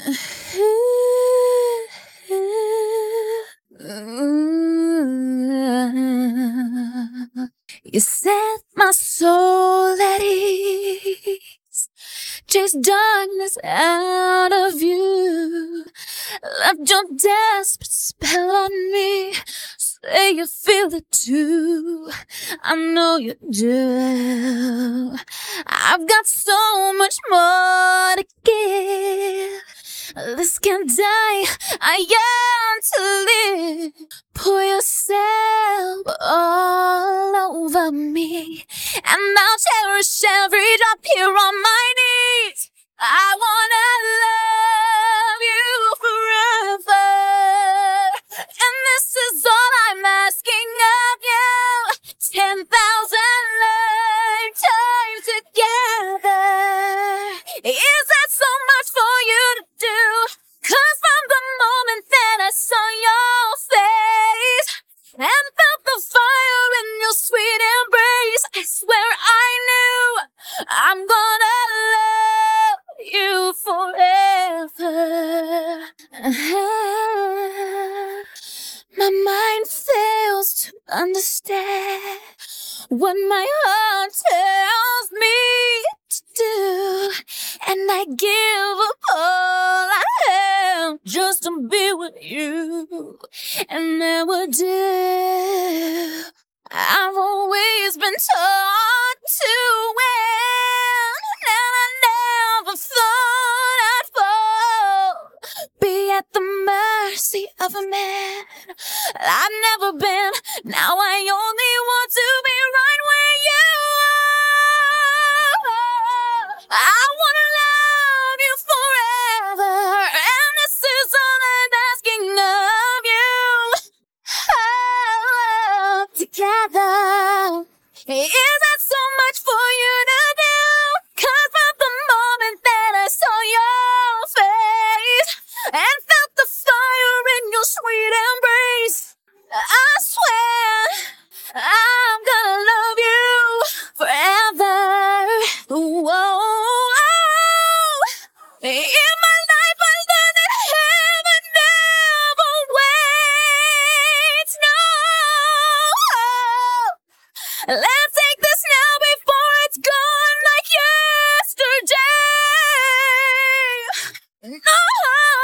You set my soul at ease, chase darkness out of you, left your desperate spell on me. Say you feel it too, I know you do. I've got so much more to give. This can't die, I yearn to live. Pour yourself all over me, and I'll cherish every drop here on my knees. I wanna love you forever, and this is all I'm asking of you. 10,000 lifetimes together. Is that so much for you to do? 'Cause from the moment that I saw your face and felt the fire in your sweet embrace, I swear I knew I'm gonna love you forever. My mind fails to understand what my heart tells me to do, and I give up all I have just to be with you, and never do. I've always been taught to win, and I never thought I'd fall, be at the mercy of a man I've never been. Now I only want to be right where you are. I wanna love you forever, and this is all I'm asking of you. Oh, together. Is that so much for you to do? 'Cause from the moment that I saw your face and felt the fire in your sweet embrace, I swear I'm gonna love you forever. Whoa. In my life I learned that heaven never waits. No. Let's take this now before it's gone like yesterday. No.